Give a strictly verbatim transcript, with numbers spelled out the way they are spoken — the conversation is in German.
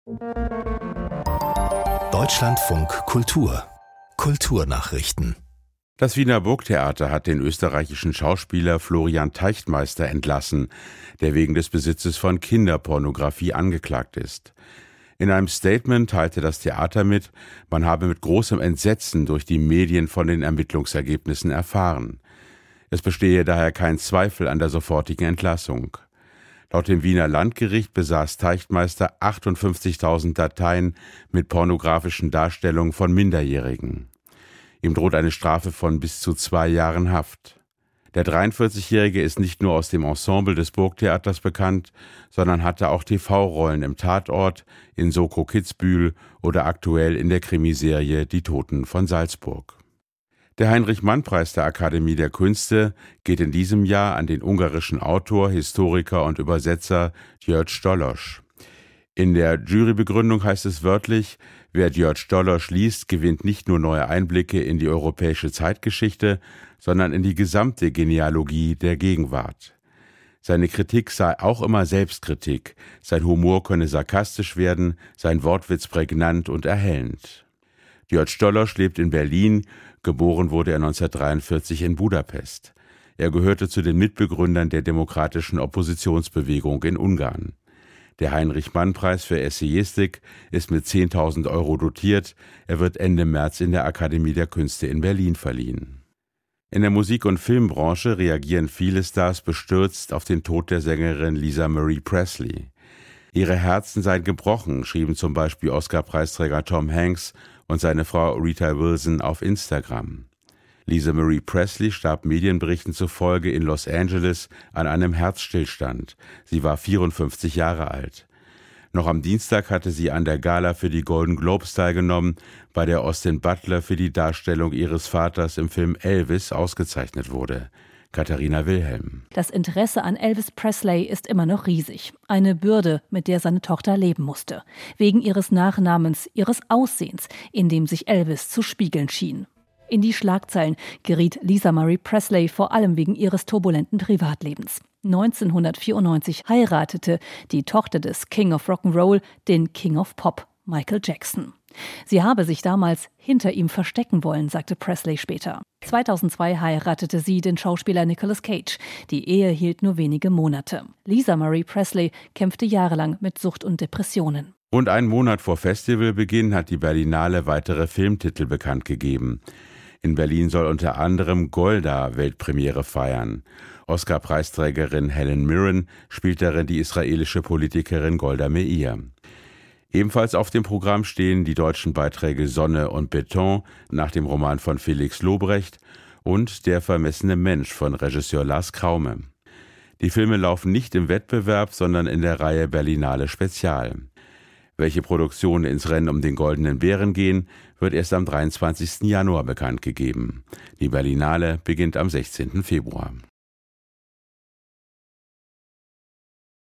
Deutschlandfunk Kultur Kulturnachrichten. Das Wiener Burgtheater hat den österreichischen Schauspieler Florian Teichtmeister entlassen, der wegen des Besitzes von Kinderpornografie angeklagt ist. In einem Statement teilte das Theater mit, man habe mit großem Entsetzen durch die Medien von den Ermittlungsergebnissen erfahren. Es bestehe daher kein Zweifel an der sofortigen Entlassung. Laut dem Wiener Landgericht besaß Teichtmeister achtundfünfzigtausend Dateien mit pornografischen Darstellungen von Minderjährigen. Ihm droht eine Strafe von bis zu zwei Jahren Haft. Der dreiundvierzigjährige ist nicht nur aus dem Ensemble des Burgtheaters bekannt, sondern hatte auch T V-Rollen im Tatort, in Soko Kitzbühel oder aktuell in der Krimiserie Die Toten von Salzburg. Der Heinrich-Mann-Preis der Akademie der Künste geht in diesem Jahr an den ungarischen Autor, Historiker und Übersetzer György Stolos. In der Jurybegründung heißt es wörtlich, wer György Stolos liest, gewinnt nicht nur neue Einblicke in die europäische Zeitgeschichte, sondern in die gesamte Genealogie der Gegenwart. Seine Kritik sei auch immer Selbstkritik, sein Humor könne sarkastisch werden, sein Wortwitz prägnant und erhellend. György Stolos lebt in Berlin, geboren wurde er neunzehnhundertdreiundvierzig in Budapest. Er gehörte zu den Mitbegründern der demokratischen Oppositionsbewegung in Ungarn. Der Heinrich-Mann-Preis für Essayistik ist mit zehntausend Euro dotiert. Er wird Ende März in der Akademie der Künste in Berlin verliehen. In der Musik- und Filmbranche reagieren viele Stars bestürzt auf den Tod der Sängerin Lisa Marie Presley. Ihre Herzen seien gebrochen, schrieben zum Beispiel Oscar-Preisträger Tom Hanks und seine Frau Rita Wilson auf Instagram. Lisa Marie Presley starb Medienberichten zufolge in Los Angeles an einem Herzstillstand. Sie war vierundfünfzig Jahre alt. Noch am Dienstag hatte sie an der Gala für die Golden Globes teilgenommen, bei der Austin Butler für die Darstellung ihres Vaters im Film Elvis ausgezeichnet wurde. Katharina Wilhelm. Das Interesse an Elvis Presley ist immer noch riesig. Eine Bürde, mit der seine Tochter leben musste. Wegen ihres Nachnamens, ihres Aussehens, in dem sich Elvis zu spiegeln schien. In die Schlagzeilen geriet Lisa Marie Presley vor allem wegen ihres turbulenten Privatlebens. neunzehnhundertvierundneunzig heiratete die Tochter des King of Rock'n'Roll den King of Pop, Michael Jackson. Sie habe sich damals hinter ihm verstecken wollen, sagte Presley später. zweitausendzwei heiratete sie den Schauspieler Nicolas Cage. Die Ehe hielt nur wenige Monate. Lisa Marie Presley kämpfte jahrelang mit Sucht und Depressionen. Rund einen Monat vor Festivalbeginn hat die Berlinale weitere Filmtitel bekannt gegeben. In Berlin soll unter anderem Golda Weltpremiere feiern. Oscar-Preisträgerin Helen Mirren spielt darin die israelische Politikerin Golda Meir. Ebenfalls auf dem Programm stehen die deutschen Beiträge Sonne und Beton nach dem Roman von Felix Lobrecht und Der vermessene Mensch von Regisseur Lars Kraume. Die Filme laufen nicht im Wettbewerb, sondern in der Reihe Berlinale Spezial. Welche Produktionen ins Rennen um den Goldenen Bären gehen, wird erst am dreiundzwanzigsten Januar bekannt gegeben. Die Berlinale beginnt am sechzehnten Februar.